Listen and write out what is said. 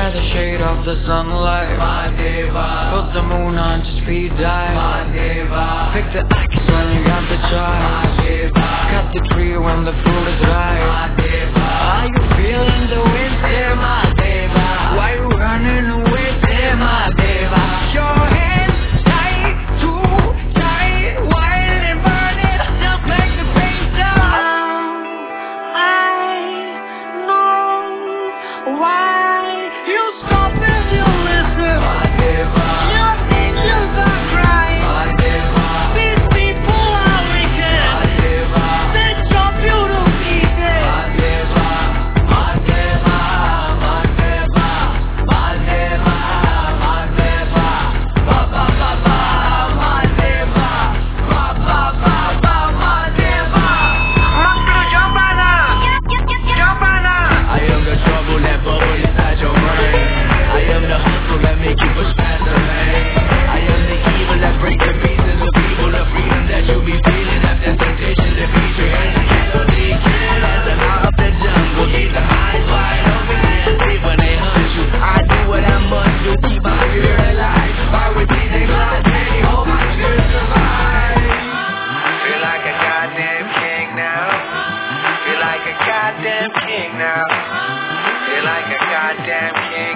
by the shade of the sunlight. Put the moon on to speed dive. Pick the axe when you got the child. Cut the tree when the fruit is ripe. Are you feeling the wind there, my deva? Why you running away there, my deva? Your hands tight, too tight, wild and burning, just make the pain down. I know why you stop and you listen. Your angels are crying. These people are wicked. They chop you to pieces. I am the trouble that bubble inside your brain. I am the hustle that make you push past the lane. I am the evil that break the pieces of evil. The freedom that you be feeling after temptation defeats you. And the killer as the law of the jungle. Keep the eyes wide open and see when they hunt you. I do what I must do, keep my spirit alive. By with these they lie, they hope my spirit survive. Feel like a goddamn king now. Feel like a goddamn king now. Feel like a goddamn king.